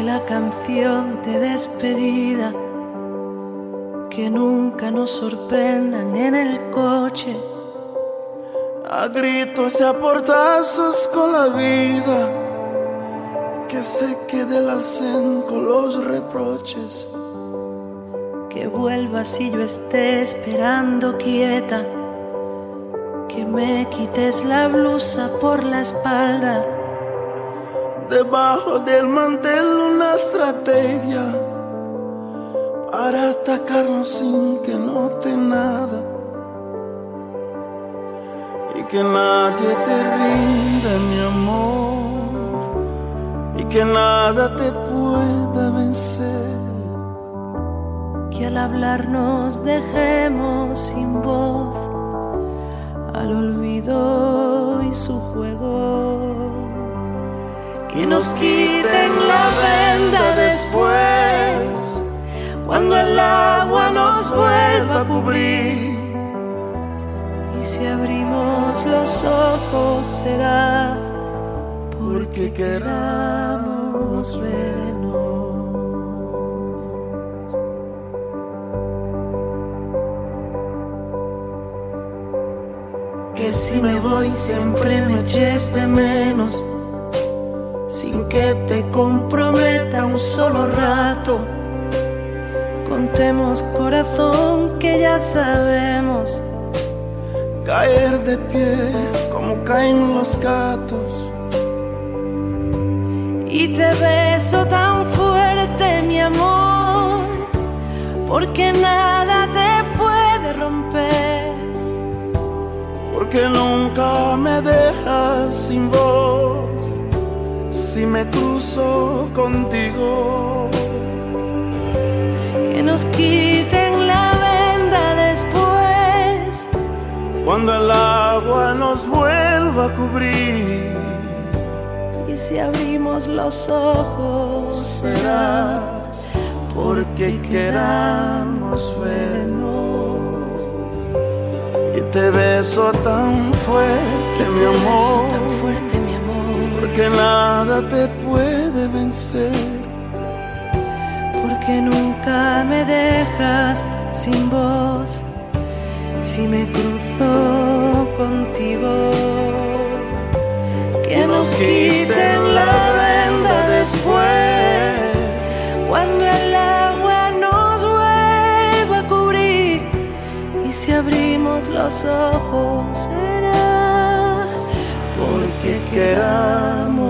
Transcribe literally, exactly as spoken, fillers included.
fue la canción de despedida. Que nunca nos sorprendan en el coche, a gritos y a portazos con la vida, que se quede el alcén con los reproches. Que vuelvas y yo esté esperando quieta, que me quites la blusa por la espalda. Debajo del mantel una estrategia para atacarnos sin que note nada, y que nadie te rinda, mi amor, y que nada te pueda vencer. Que al hablar nos dejemos sin voz, al olvido y su juego. Que nos quiten la venda después, cuando el agua nos vuelva a cubrir. Y si abrimos los ojos será porque queramos vernos. Que si me voy siempre me eches de menos, sin que te comprometa un solo rato. Contemos, corazón, que ya sabemos caer de pie como caen los gatos. Y te beso tan fuerte, mi amor, porque nada te puede romper. Porque nunca me dejas sin voz si me cruzo contigo. Que nos quiten la venda después, cuando el agua nos vuelva a cubrir. Y si abrimos los ojos será porque queramos vernos. Y te beso tan fuerte, mi amor, tan fuerte, mi amor, porque nada te puede vencer. Porque nunca me dejas sin voz si me cruzo contigo. Que nos quiten la venda después, cuando el agua nos vuelva a cubrir. Y si abrimos los ojos será porque queramos